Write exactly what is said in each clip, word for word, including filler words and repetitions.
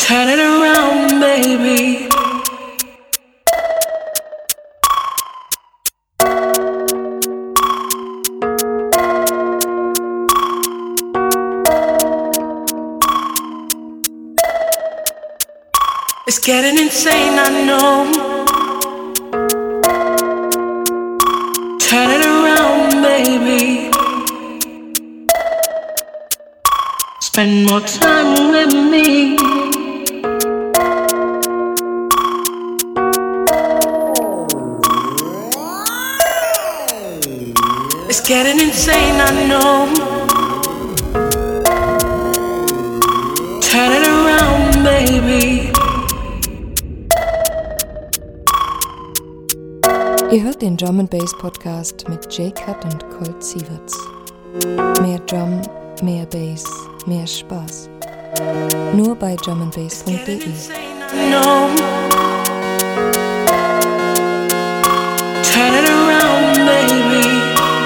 Turn it around, baby. It's getting insane, I know. Turn it around, baby. Spend more time with me. It's getting insane, I know. Turn it around, baby. Ihr hört den Drum and Bass Podcast mit J-Cut und Colt Sieverts. Mehr Drum, mehr Bass, mehr Spaß. Nur bei drum and bass punkt de. Turn it around, baby.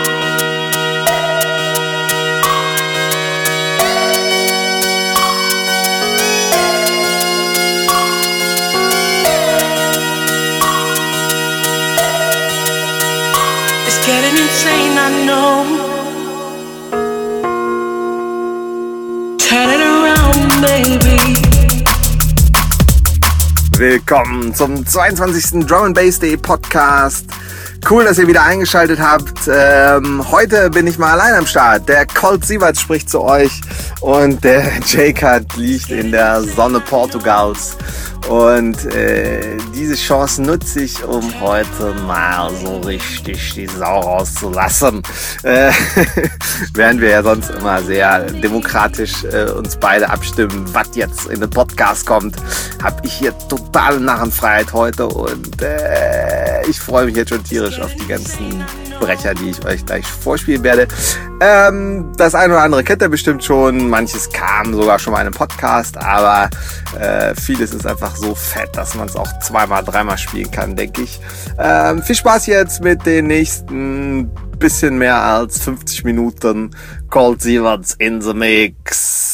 It's getting insane, I know. Turn it around, baby. Willkommen zum zweiundzwanzigsten Drum and Bass Day Podcast. Cool, dass ihr wieder eingeschaltet habt. Ähm, heute bin ich mal allein am Start. Der Colt Sieverts spricht zu euch und der J-Cut liegt in der Sonne Portugals. Und äh, diese Chance nutze ich, um heute mal so richtig die Sau rauszulassen. Äh, während wir ja sonst immer sehr demokratisch äh, uns beide abstimmen, was jetzt in den Podcast kommt, habe ich hier totale Narrenfreiheit heute und äh, ich freue mich jetzt schon tierisch auf die ganzen Brecher, die ich euch gleich vorspielen werde. Ähm, das eine oder andere kennt ihr bestimmt schon, manches kam sogar schon mal in einem Podcast, aber äh, vieles ist einfach so fett, dass man es auch zweimal, dreimal spielen kann, denke ich. Ähm, viel Spaß jetzt mit den nächsten bisschen mehr als fünfzig Minuten. Colt Sieverts in the mix.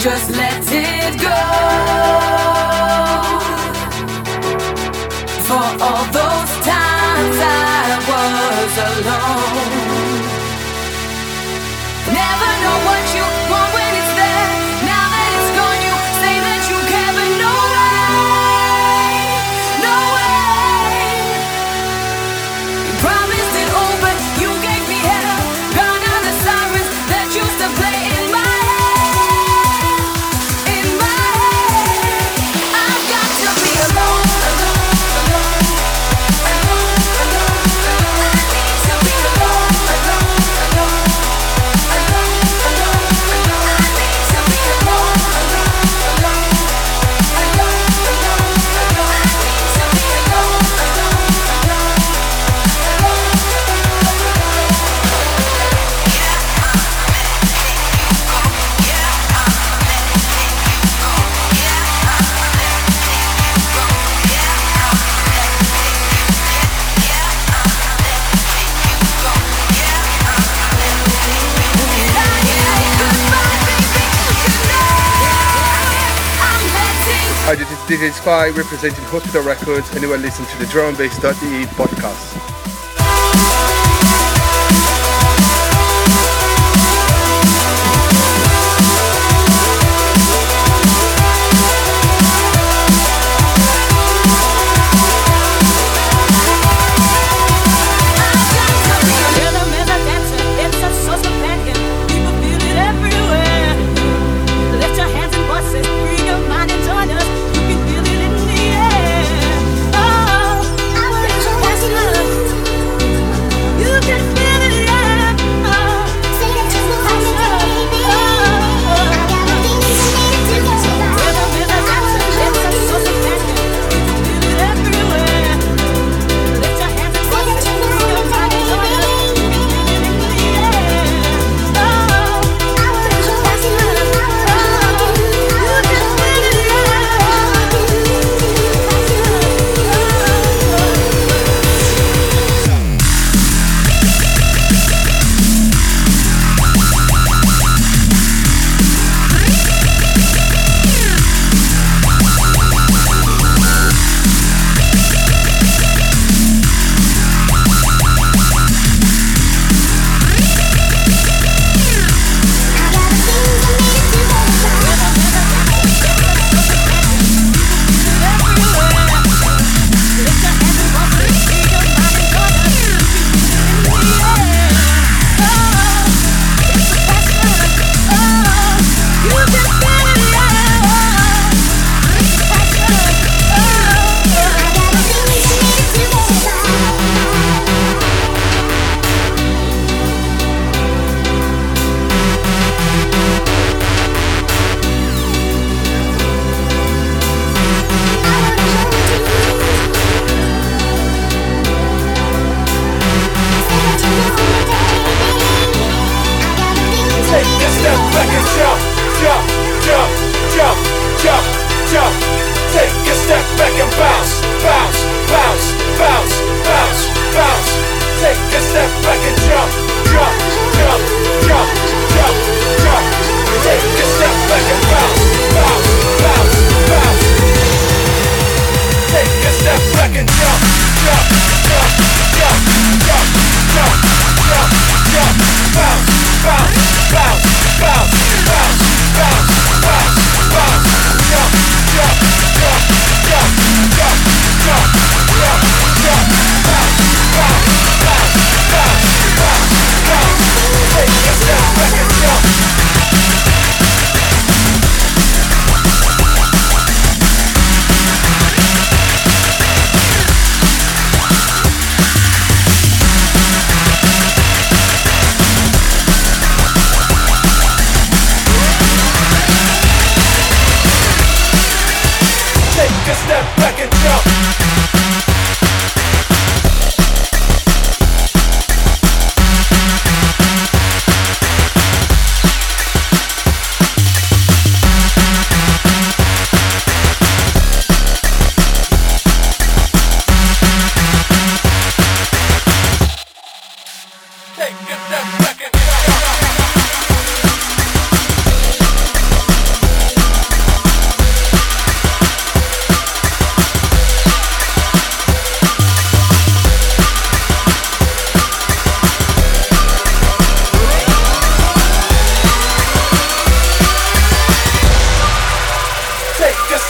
just let it go. For all those times I was alone. Never know what you want when it's there. Now that it's gone, you say that you care, but no way, no way. You promised it all, but you gave me hell. Gone are the sirens that used to play in my head, in my head. I've got to be alone, alone, alone, alone, alone, alone. I need to be alone, alone, alone. Hi, this is D J Spy representing Hospital Records, and you are listening to the drum and bass dot e podcast.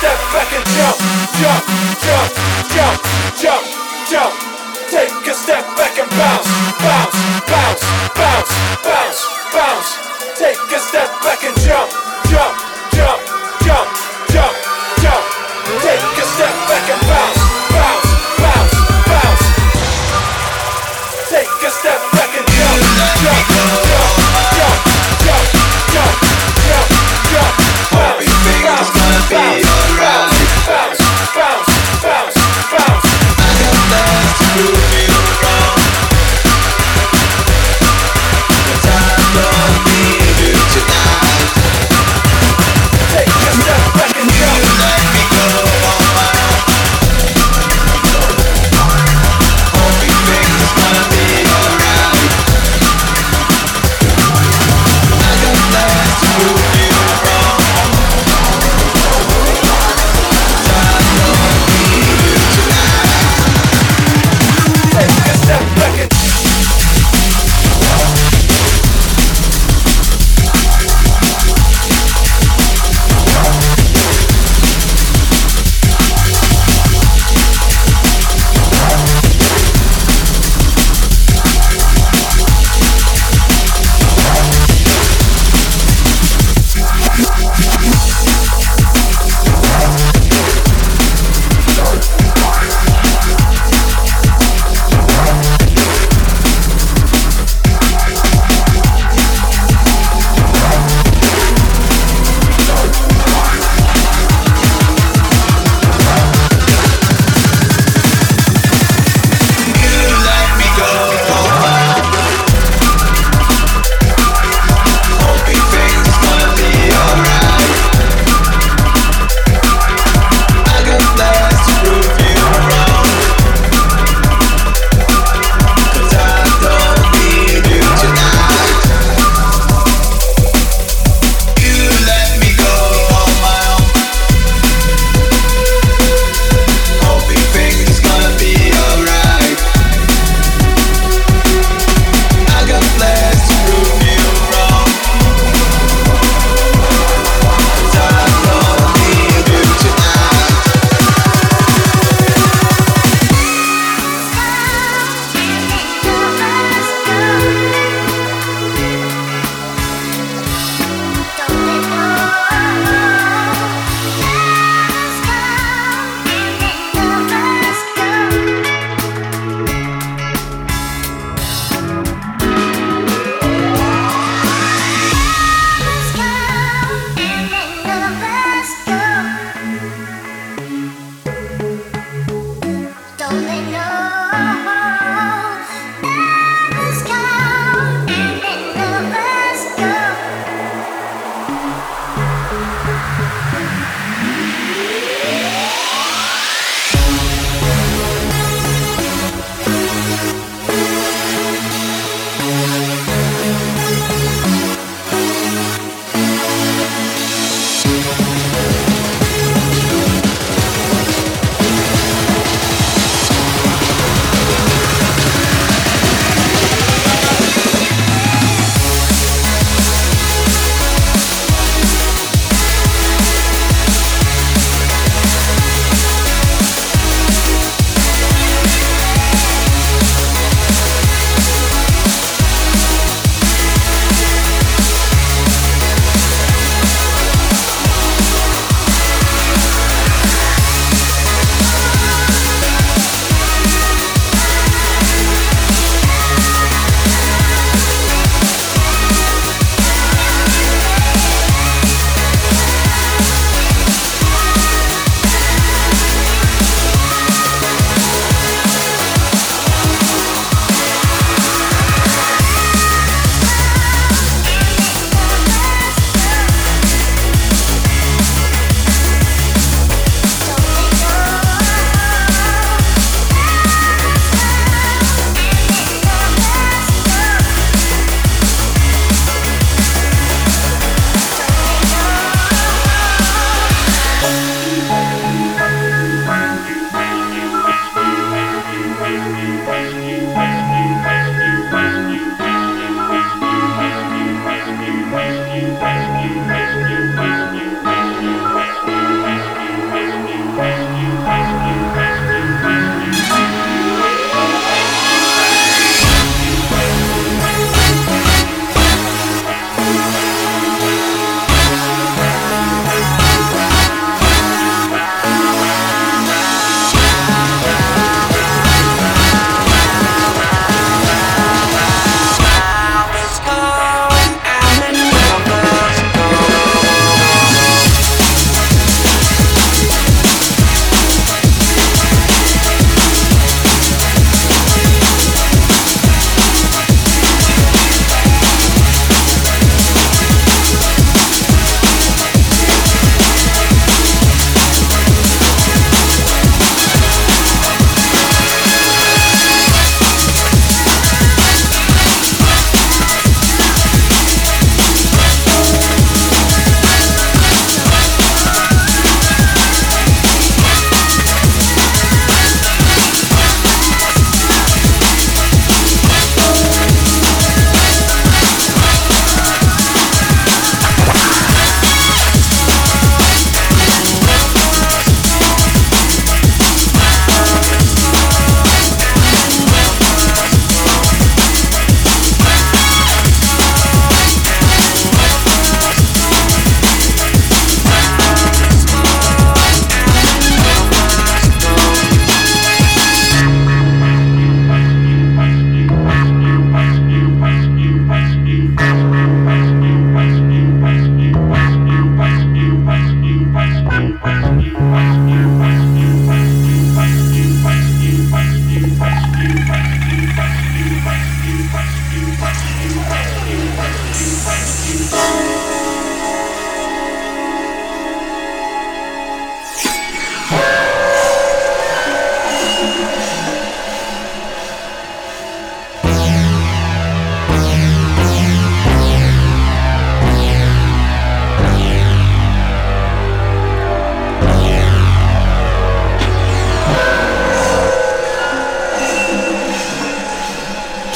step back and jump, jump, jump, jump, jump, jump. Take a step back and bounce, bounce, bounce, bounce, bounce, bounce. Take a step back and jump, jump, jump, jump, jump, jump. Take a step back and bounce, bounce, bounce, bounce. Take a step back and jump, jump, jump, jump, jump, jump, jump, jump. Bounce, bounce, bounce, bounce, bounce, bounce, bounce, bounce. I got plans to prove you wrong. But I'm gonna leave you tonight.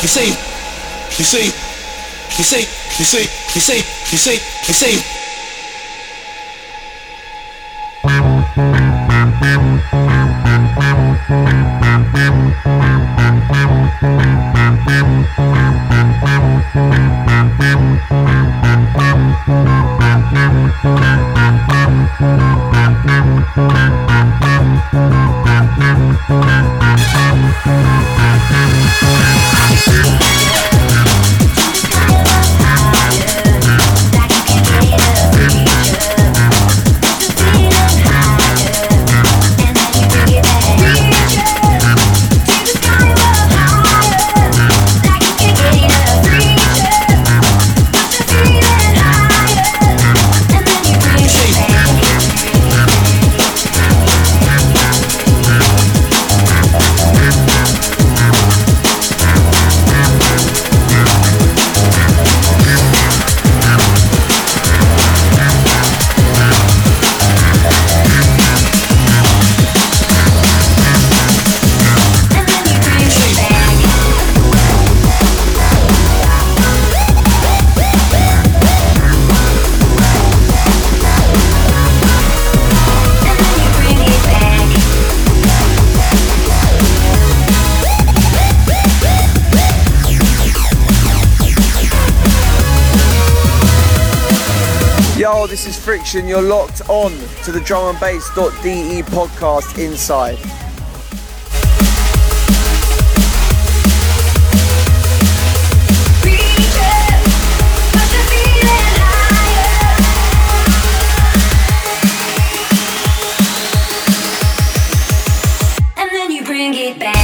you see, you see, you see, you see, you see, you see, you see. Yo, this is Friction. You're locked on to the drum and bass dot d e podcast inside. And then you bring it back.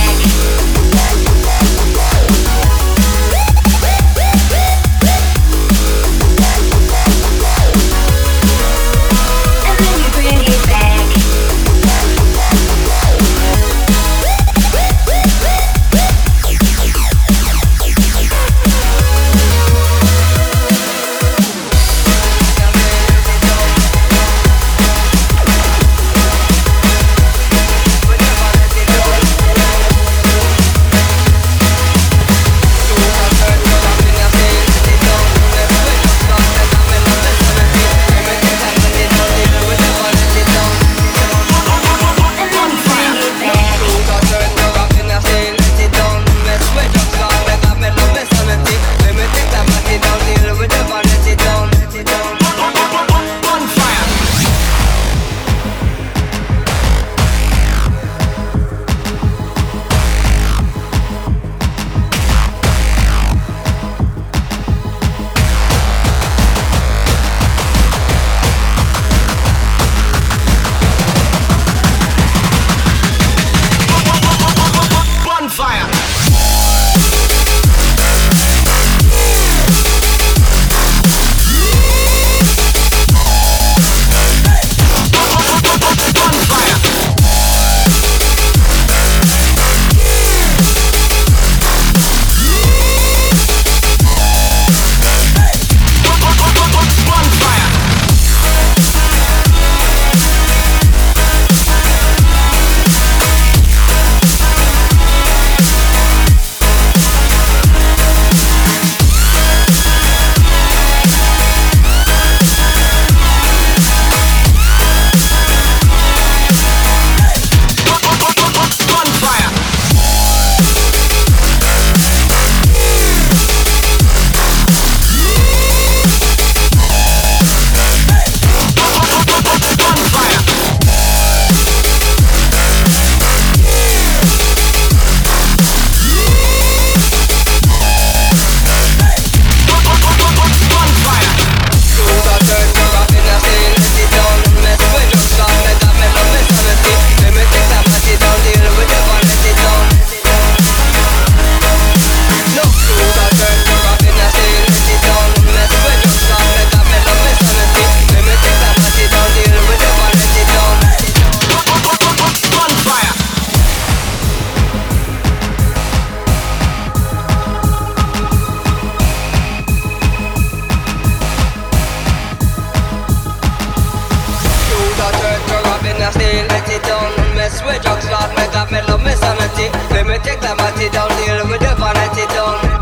With drugs, Lord, make up me love me sanity. Let me take the matty down, deal with the vanity down.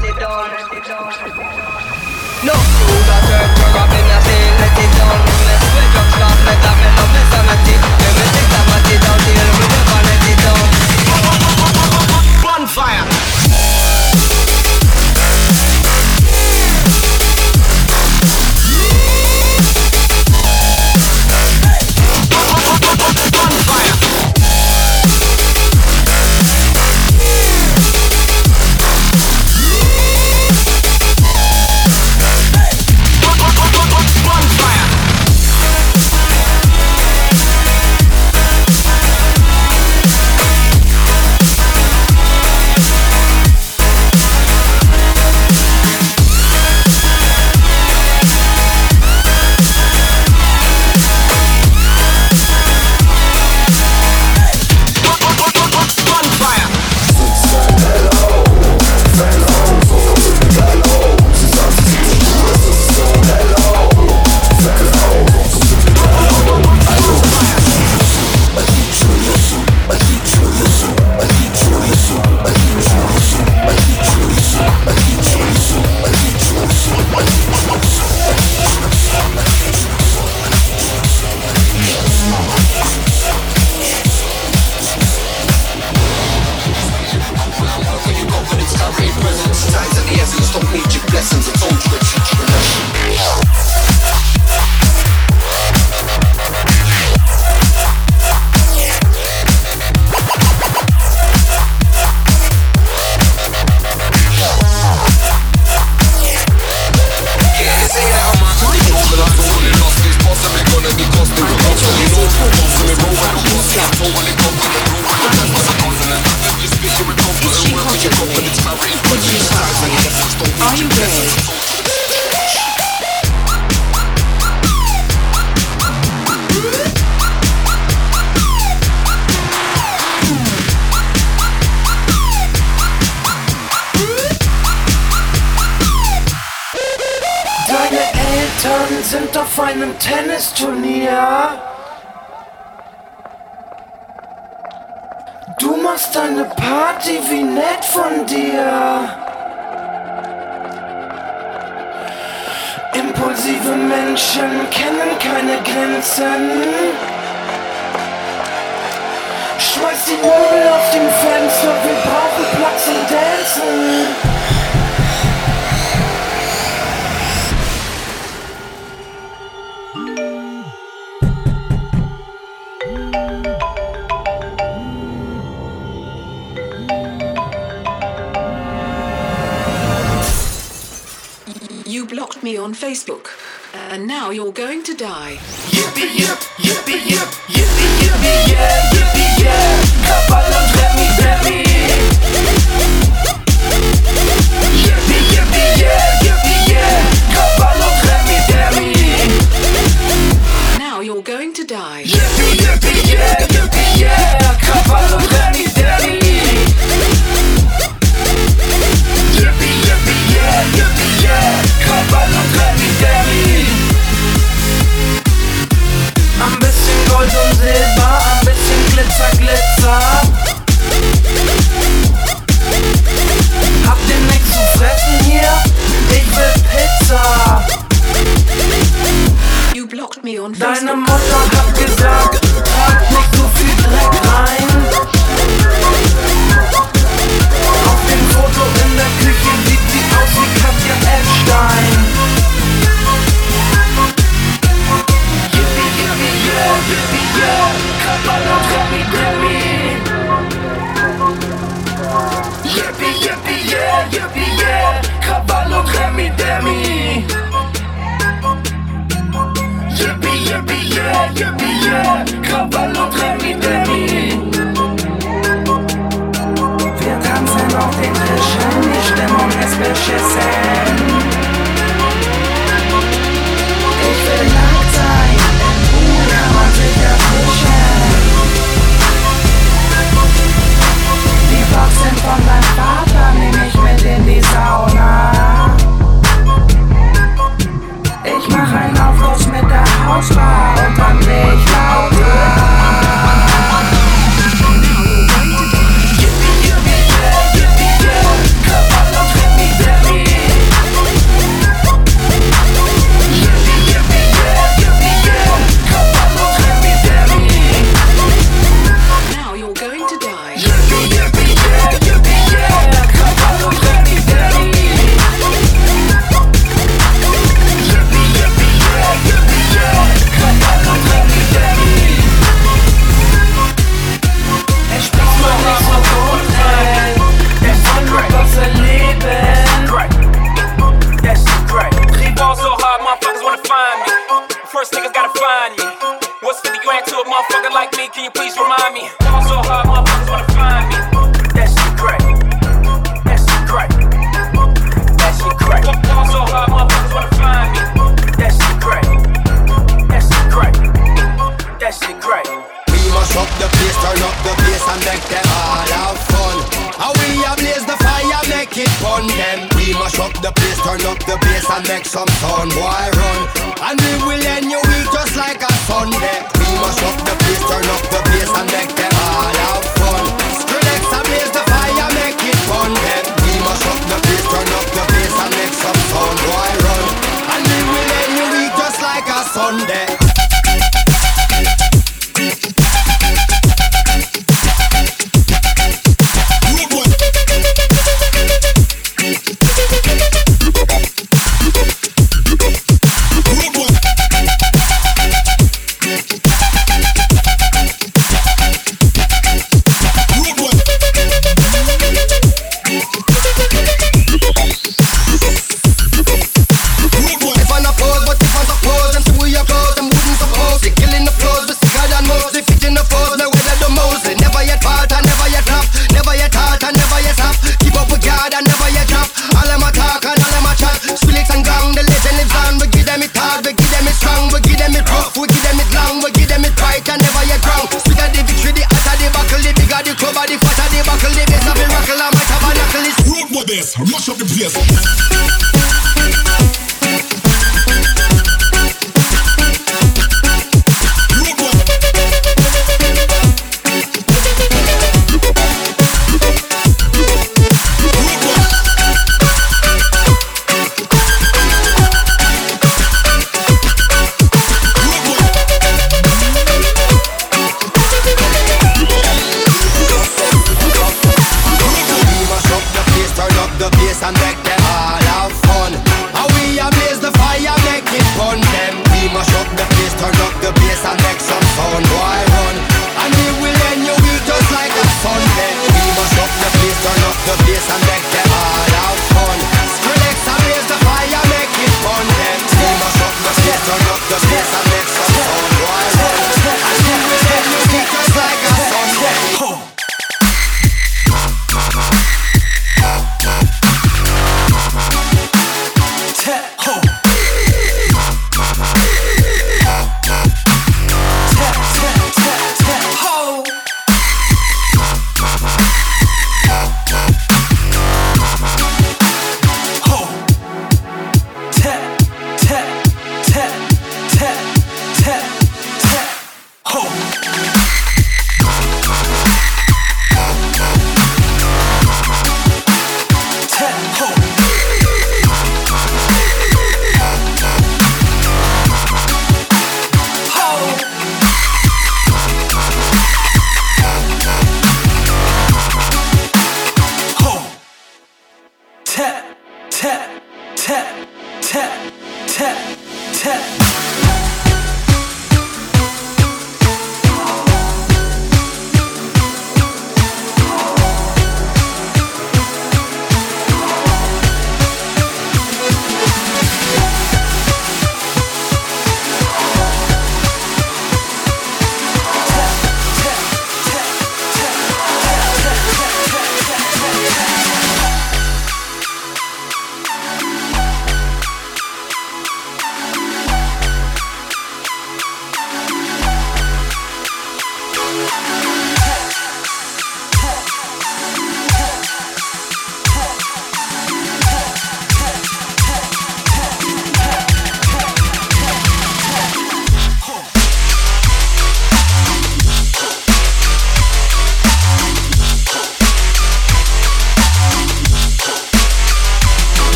Eltern sind auf einem Tennisturnier. Du machst eine Party, wie nett von dir. Impulsive Menschen kennen keine Grenzen. Schmeiß die Möbel aus dem Fenster, wir brauchen Platz zum Dancen. You blocked me on Facebook, and now you're going to die. Yippie yip, yippie yip, yippie yippie yeah, yippie yeah. Krawall und Remi Demi. Yippie yippie yeah, yippie yeah. Krawall und Remi Demi. Now you're going to die. Yippie yippie yeah, yippie yeah. Krawall und Remi Demi. Yippie yippie yeah, yippie yeah. Krawall und Remi Demi. Ein bisschen Gold und Silber, ein bisschen Glitzer, Glitzer. Habt ihr nichts zu fressen hier? Ich will Pizza. You blocked me on Deine Facebook. Mutter hat gesagt, trag nicht so viel Dreck rein. Auf dem Foto in der Küche sieht sie aus wie Katja Epstein. Yippie, yippie, yeah, yippie, yeah. Krawall und Remi Demi. Yippie, yippie, yeah, yippie, yeah. Krawall und Remi Demi. Yippie, yippie, yeah, yippie, yeah. Krawall und Remi Demi. Wir tanzen auf den Tischen, die Stimmung ist beschissen. Ich will nackt sein, im Pool kann man sich erfrischen. Die Boxen von meinem Vater nehm ich mit in die Sauna. Ich mach einen Aufguss mit der Hausbar und dann dreh ich laut. First niggas gotta find me. What's fifty grand to a motherfucker like me? Can you please remind me? Fall so hard, motherfuckers wanna find me. That shit crack. That shit crack. That shit crack. Fall so hard, motherfuckers wanna find me. That shit crack. That shit crack. That shit crack. We must up the place, turn up the bass and make them all have fun. How we ablaze the fire, make it fun them. We must up the place, turn up the bass and make some sound, boy run. And we will end your week just like a Sunday. We must up the place, turn up the bass and make them all have fun. Skrillex ablaze the fire, make it fun them. We must up the place, turn up the bass and make some sound, boy run. And we will end your week just like a Sunday. Mash up the place. son boy run. And we will end your week just like a Sunday. We must up the place, turn up the bass and make them all have fun. Skrillex and blaze the fire, make it fun then. We must up the place, turn up the bass and make some fun boy run. And we will end your week just like a Sunday.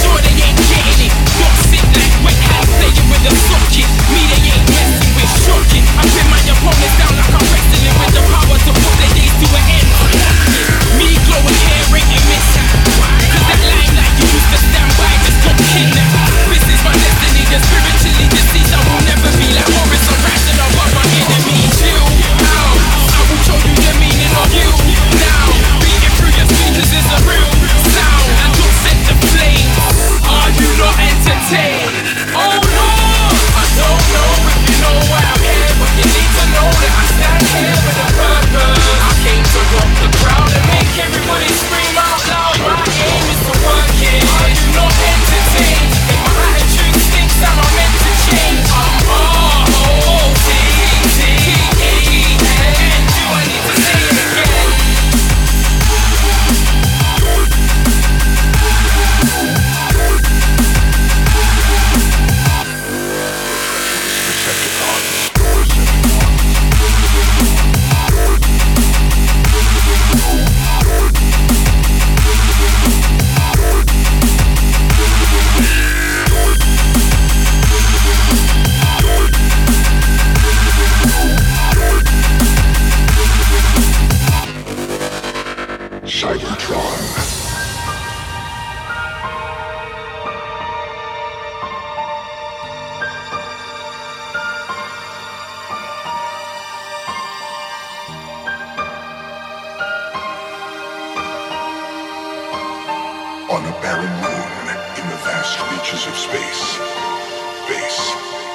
Shocking. inches of space. Bass.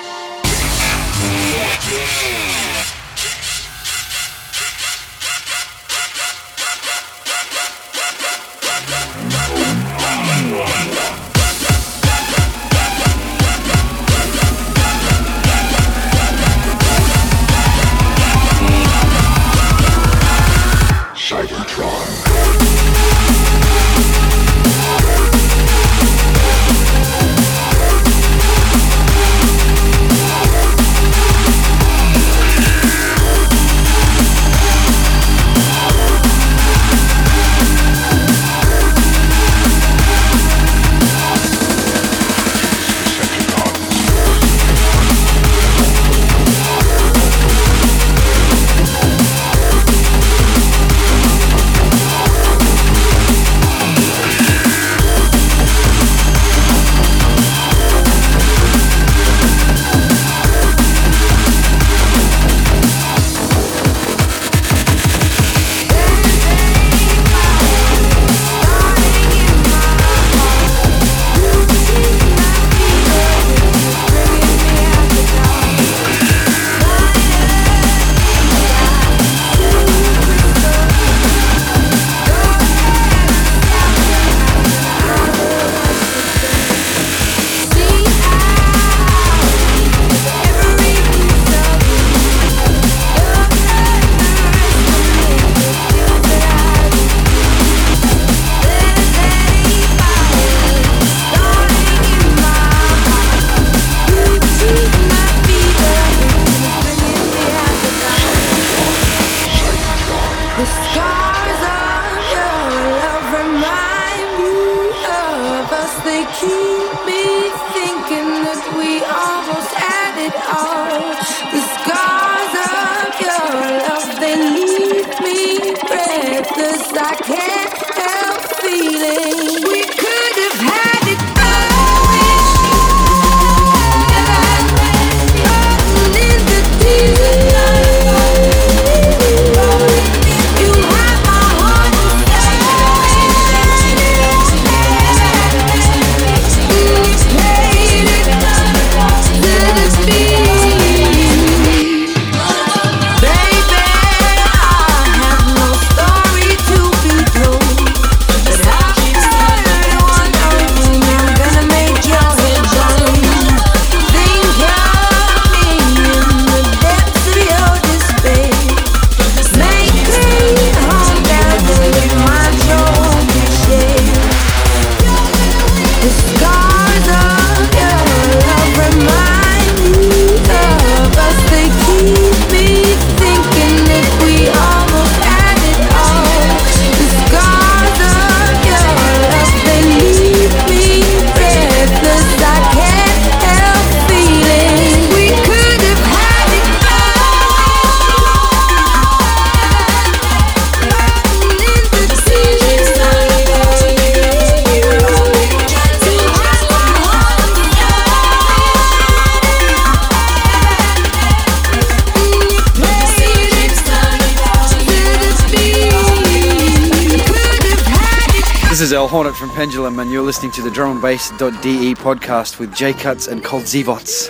This is El Hornet from Pendulum, and you're listening to the drum and bass dot d e podcast with J Cuts and Colt Zivots.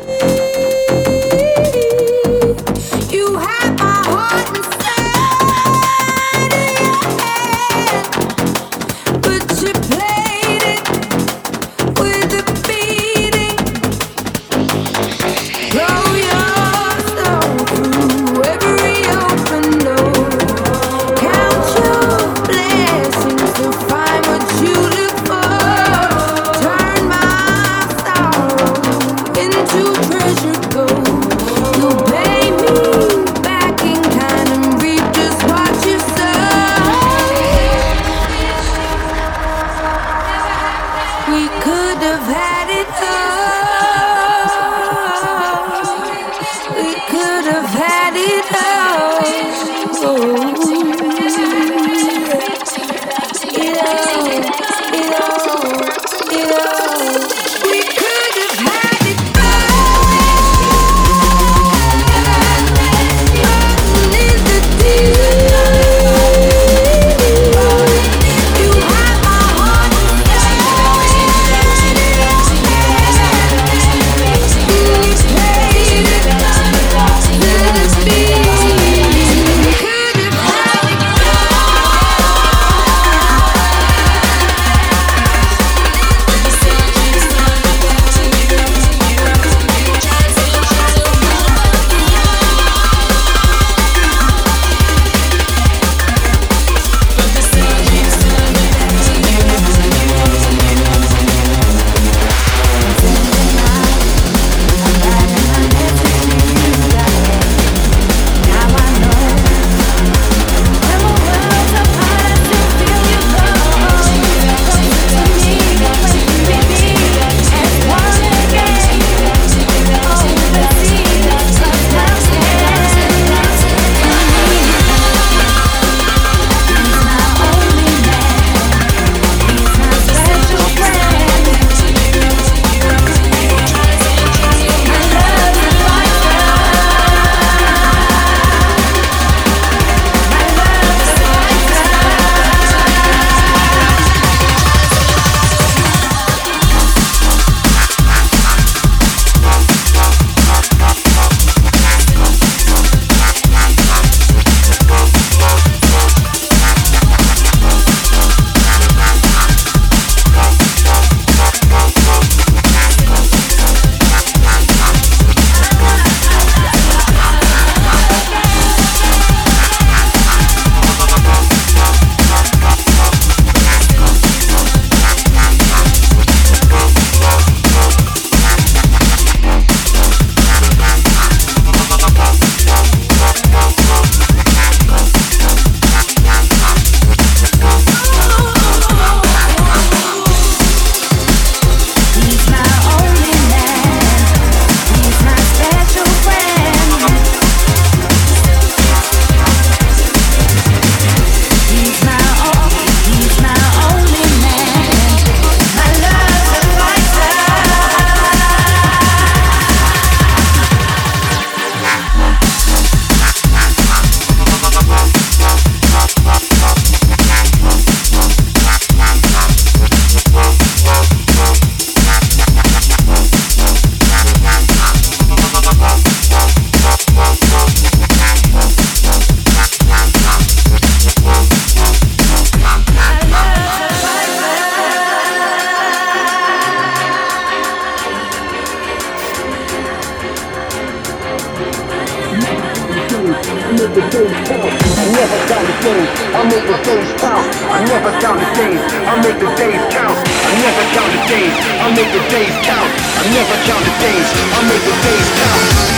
You have my heart inside, but you played it with a beating. Blow your soul through every open door. Count your blessings to find what you look for. Turn my sorrow into make the days count. I never count the days, I make the days count. I never count the days, I make the days count. I never count the days, I make the days count. I never count the days, I make the days count.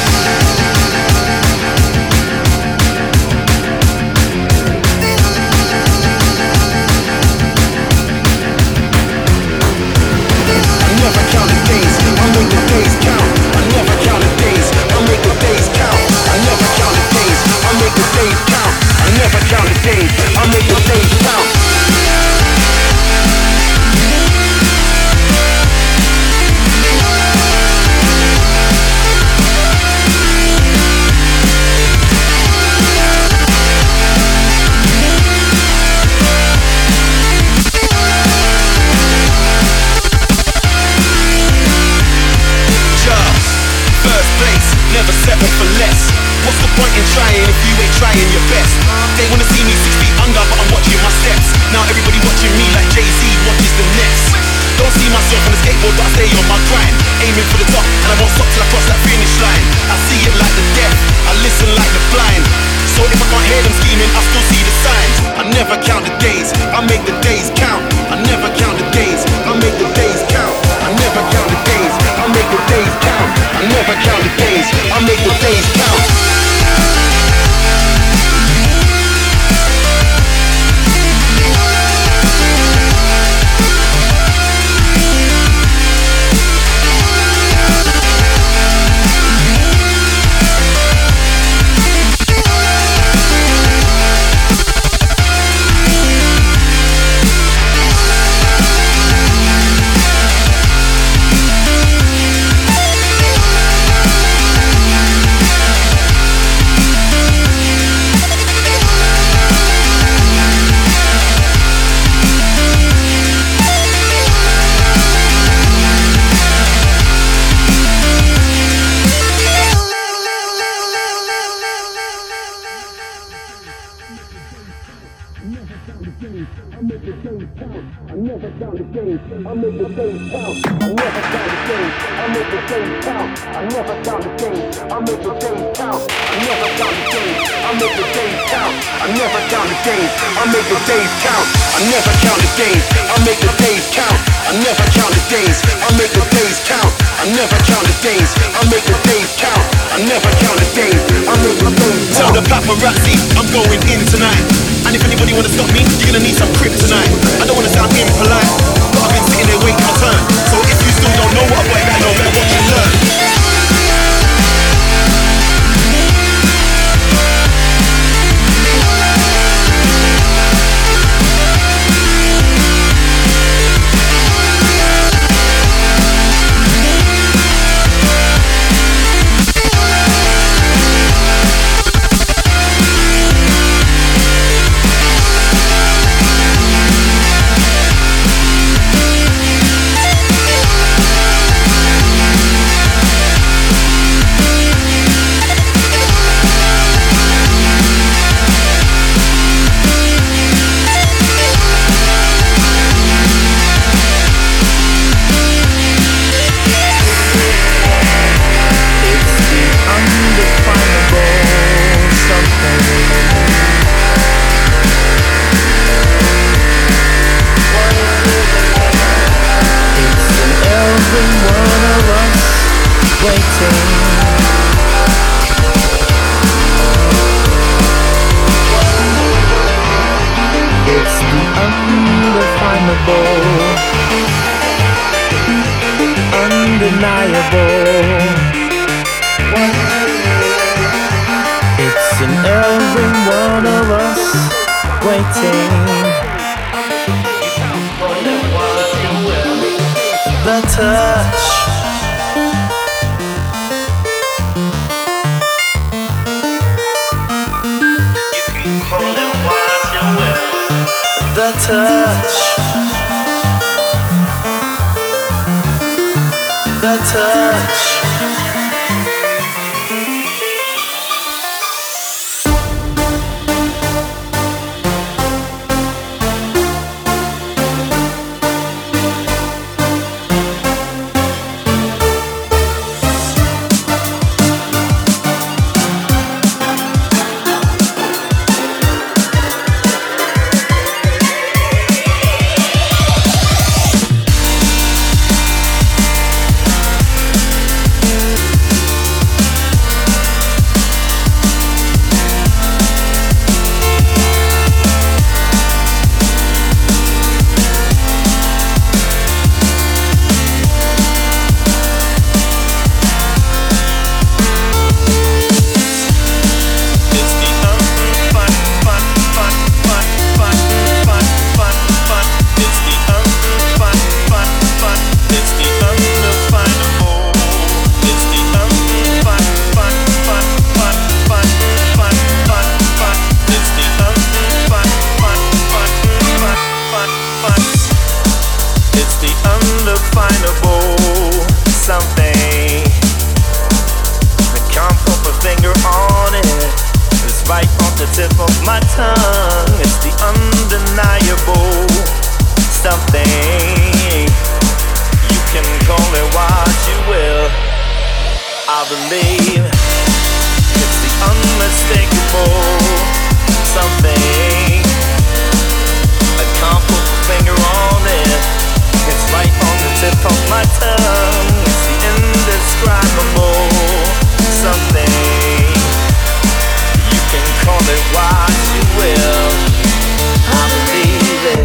what you will. I believe it's the unmistakable something. I can't put my finger on it. It's right on the tip of my tongue. It's the indescribable something. You can call it what you will. I believe it.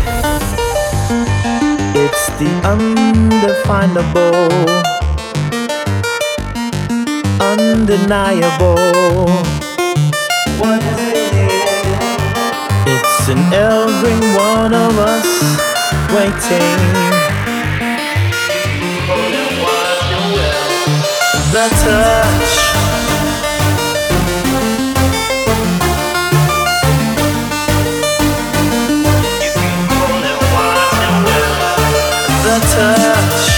It's the undefinable, undeniable. What is it? It's in every one of us waiting. The touch. The touch.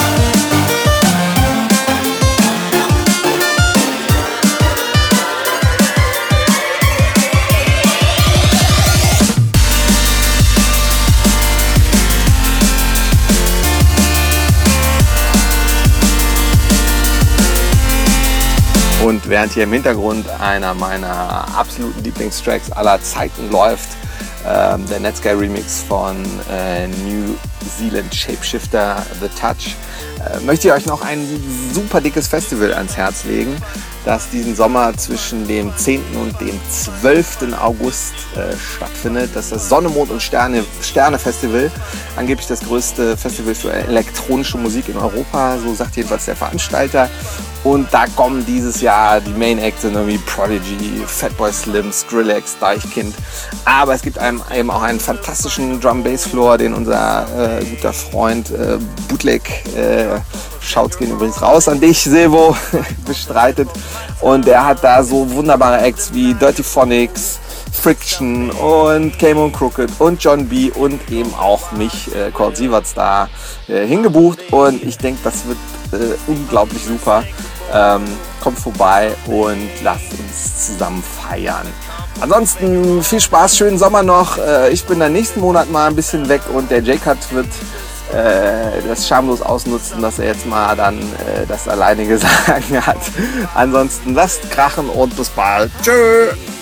Und während hier im Hintergrund einer meiner absoluten Lieblingstracks aller Zeiten läuft, ähm, der Netsky Remix von äh, New Zealand Shapeshifter The Touch, äh, möchte ich euch noch ein super dickes Festival ans Herz legen, das diesen Sommer zwischen dem zehnten und dem zwölften August äh, stattfindet. Das ist das Sonne, Mond und Sterne, Sterne Festival. Angeblich das größte Festival für elektronische Musik in Europa, so sagt jedenfalls der Veranstalter. Und da kommen dieses Jahr die Main Acts sind irgendwie Prodigy, Fatboy Slim, Skrillex, Deichkind. Aber es gibt einem, eben auch einen fantastischen Drum-Bass-Floor, den unser äh, guter Freund äh, Bootleg, äh, Shouts gehen übrigens raus an dich, Silvo, bestreitet. Und der hat da so wunderbare Acts wie Dirty Phonics, Friction und Camo und Crooked und John B. und eben auch mich, äh, Colt Sieverts, da äh, hingebucht. Und ich denke, das wird äh, unglaublich super. Ähm, kommt vorbei und lasst uns zusammen feiern. Ansonsten viel Spaß, schönen Sommer noch. Äh, ich bin dann nächsten Monat mal ein bisschen weg und der J-Cut wird äh, das schamlos ausnutzen, dass er jetzt mal dann äh, das alleinige Sagen hat. Ansonsten lasst krachen und bis bald. Tschö!